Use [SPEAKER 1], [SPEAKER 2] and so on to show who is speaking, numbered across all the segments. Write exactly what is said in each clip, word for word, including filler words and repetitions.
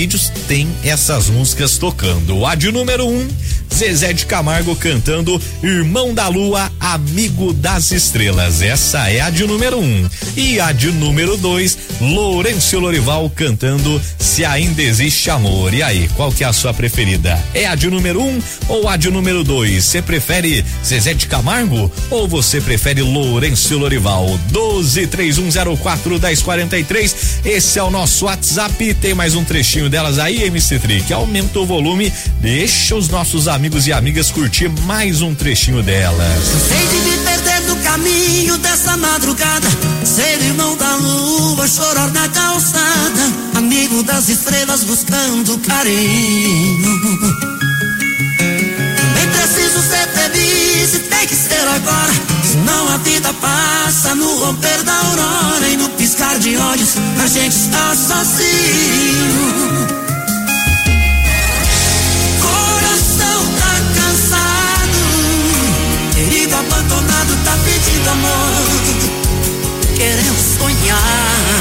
[SPEAKER 1] vídeos tem essas músicas tocando. A de número um, Zezé de Camargo cantando Irmão da Lua, Amigo das Estrelas. Essa é a de número um. E a de número dois, Lourenço Lorival cantando Se Ainda Existe Amor. E aí, qual que é a sua preferida? É a de número um ou a de número dois? Você prefere Zezé de Camargo ou você prefere Lourenço Lorival? doze três um zero quatro dez quarenta e três. Esse é o nosso WhatsApp. Tem mais um trechinho delas aí, M C Trick. Aumenta o volume, deixa os nossos amigos e amigas curtir mais um trechinho delas.
[SPEAKER 2] Cansei de me perder no caminho dessa madrugada, ser irmão da lua, chorar na calçada, amigo das estrelas buscando carinho. Também preciso ser feliz e tem que ser agora, senão a vida passa no romper da aurora e no piscar de olhos a gente está sozinho. Coração tá cansado, querido abandonado tá pedindo amor, querendo sonhar.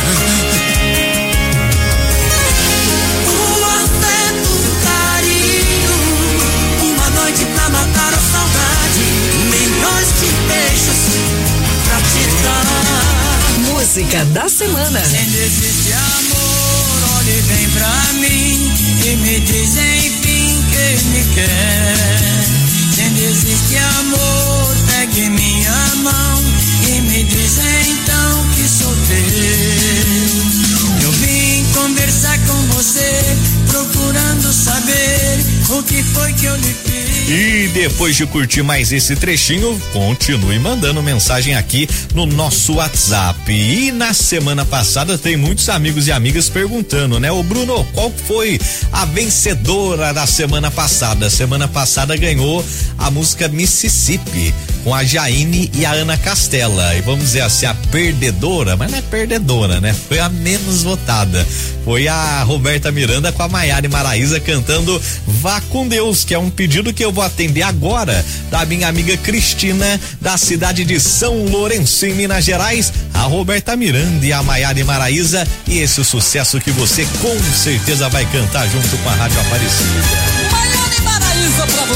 [SPEAKER 2] O afeto, o carinho, uma noite pra matar a saudade, milhões de beijos pra te dar.
[SPEAKER 3] Música da semana.
[SPEAKER 2] Se existe amor, olhe bem pra mim e me diz enfim que me quer. Se existe amor, pegue minha mão e me diz então que sou teu. Eu vim conversar com você, procurando saber o que foi que eu lhe fiz.
[SPEAKER 1] E depois de curtir mais esse trechinho, continue mandando mensagem aqui no nosso WhatsApp. E na semana passada tem muitos amigos e amigas perguntando, né? Ô Bruno, qual foi a vencedora da semana passada? Semana passada ganhou a música Mississippi, com a Jaine e a Ana Castela. E vamos dizer assim, a perdedora, mas não é perdedora, né? Foi a menos votada. Foi a Roberta Miranda com a Maiara e Maraísa cantando Vá com Deus, que é um pedido que eu vou atender agora da minha amiga Cristina, da cidade de São Lourenço, em Minas Gerais. A Roberta Miranda e a Maiara e Maraísa, e esse sucesso que você com certeza vai cantar junto com a Rádio Aparecida.
[SPEAKER 4] Maiara e Maraísa pra você.